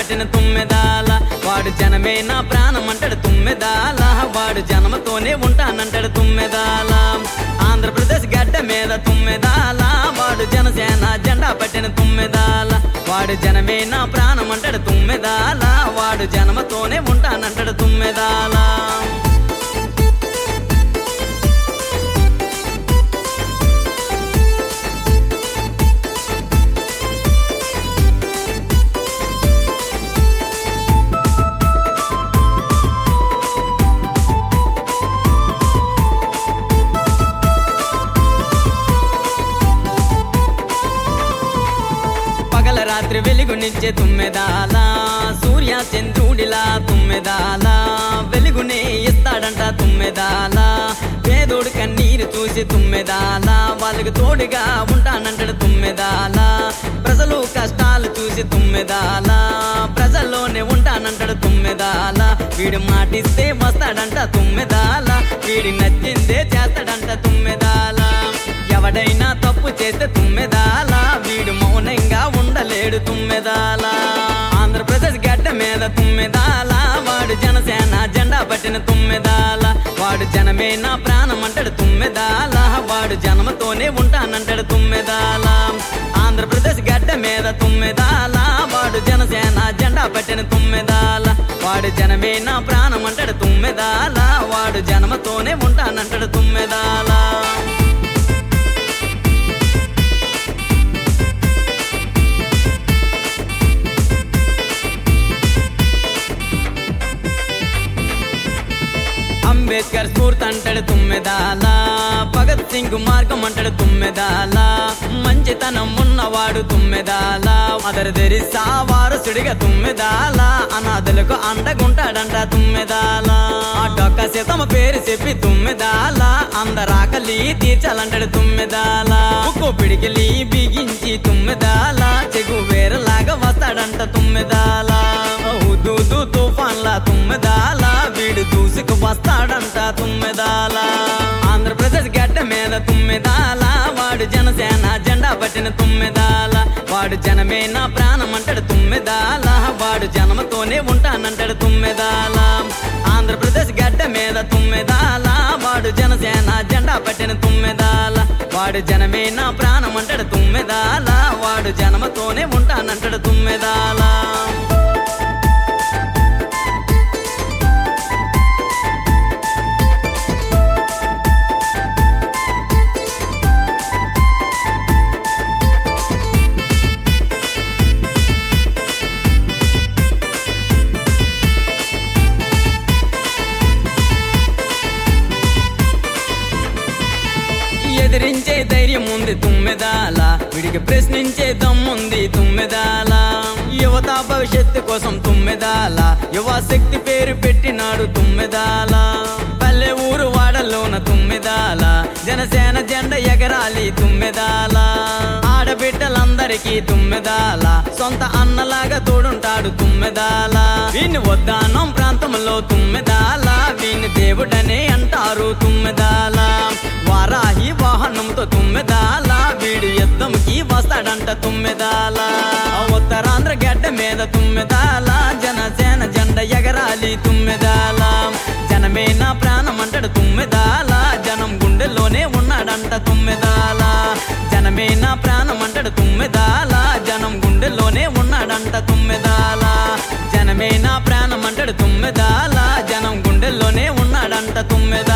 పట్టిన తుమ్మెదాల వాడు జనమే నా ప్రాణం అంటాడు తుమ్మెదాల వాడు జన్మతోనే ఉంటానంటాడు తుమ్మెదాల ఆంధ్రప్రదేశ్ గడ్డ మీద తుమ్మెదాల వాడు జనసేన జెండా పట్టిన తుమ్మెదాల వాడు జనమే నా ప్రాణం అంటాడు తుమ్మెదాల వాడు జన్మతోనే ఉంటానంటాడు తుమ్మెదాల రాత్రి వెలుగునిచ్చే తుమ్మెదాల సూర్య చంద్రుడిలా తుమ్మెదాల వెలుగునే ఇస్తాడంట తుమ్మెదాల పేదోడు కన్నీరు చూసి తుమ్మెదాల వాళ్ళకి తోడుగా ఉంటానంటాడు తుమ్మెదాల ప్రజలు కష్టాలు చూసి తుమ్మెదాల ప్రజల్లోనే ఉంటానంటాడు తుమ్మెదాల వీడు మాటిస్తే వస్తాడంట తుమ్మెదాల వీడి నచ్చిందే చేస్తాడంట తుమ్మెదాల ఎవడైనా తప్పు చేస్తే తుమ్మెదాల వీడు మౌనంగా ఉండలేడు తుమ్మెదాల ఆంధ్రప్రదేశ్ గడ్డ మీద తుమ్మెదాల వాడు జనసేన జెండా పట్టిన తుమ్మెదాల వాడు జనమే నా ప్రాణం అంటాడు తుమ్మెదాల వాడు జన్మతోనే ఉంటానంటాడు తుమ్మెదాల ఆంధ్రప్రదేశ్ గడ్డ మీద తుమ్మెదాల వాడు జనసేన జెండా పట్టిన తుమ్మెదాల వాడు జనమే నా ప్రాణం అంటాడు తుమ్మెదాల వాడు జన్మతోనే ఉంటానంటాడు తుమ్మెదాల అంబేద్కర్ స్ఫూర్తి అంటాడు తుమ్మెదాల భగత్ సింగ్ మార్గం అంటాడు తుమ్మెదాల మంచితనం ఉన్నవాడు తుమ్మెదాల మదర్ తెరిసా వారసుడిగా తుమ్మెదాల అనాథులకు అండగుంటాడంట తుమ్మెదాల డొక్క సీతమ్మ పేరు చెప్పి తుమ్మెదాల అందరాకలి తీర్చాలంటాడు తుమ్మెదాల ఉక్కు పిడికిలి బిగించి తుమ్మెదాల చెగు వేరలాగా వస్తాడంట తుమ్మెదాల దూదు తుఫాన్ల తుమ్మెదాల వీడు దూసుకు వస్తాడంట తుమ్మెదాల ఆంధ్రప్రదేశ్ గడ్డ మీద తుమ్మెదాల వాడు జనసేన జెండా పట్టిన తుమ్మెదాల వాడు జనమే నా ప్రాణం అంటాడు తుమ్మెదాల వాడు జన్మతోనే ఉంటానంటాడు తుమ్మెదాల ఆంధ్రప్రదేశ్ గడ్డ మీద తుమ్మెదాల వాడు జనసేన జెండా పట్టిన తుమ్మెదాల వాడు జనమే నా ప్రాణం అంటాడు తుమ్మెదాల వాడు జన్మతోనే ఉంటానంటాడు తుమ్మెదాల ఎదిరించే ధైర్యం ఉంది తుమ్మెదాల వీడికి ప్రశ్నించే దమ్ముంది తుమ్మెదాల యువత భవిష్యత్తు కోసం తుమ్మెదాల యువ శక్తి పేరు పెట్టినాడు తుమ్మెదాల పల్లె ఊరు వాడలోన తుమ్మెదాల జనసేన జెండా ఎగరాలి తుమ్మెదాల ఆడబిడ్డలందరికీ తుమ్మెదాల సొంత అన్నలాగా తోడుంటాడు తుమ్మెదాల వీని వద్దానం ప్రాంతంలో తుమ్మెదాల వీని దేవుడనే అంటారు తుమ్మెదాల వారాహి వాహనంతో తుమ్మెదాల వీడు యుద్ధంకి వస్తాడంట తుమ్మెదాల ఉత్తరాంధ్ర గడ్డ మీద తుమ్మెదాల జనసేన జెండా ఎగరాలి తుమ్మెదాల జనమే నా ప్రాణం అంటాడు తుమ్మెదాల జనం గుండెల్లోనే ఉన్నాడంట తుమ్మెదాల జనమే నా ప్రాణం అంటాడు తుమ్మెదాల జనం గుండెల్లోనే ఉన్నాడంట తుమ్మెదాల జనమే నా ప్రాణం అంటాడు తుమ్మెదాల జనం గుండెల్లోనే ఉన్నాడంట తుమ్మెదాల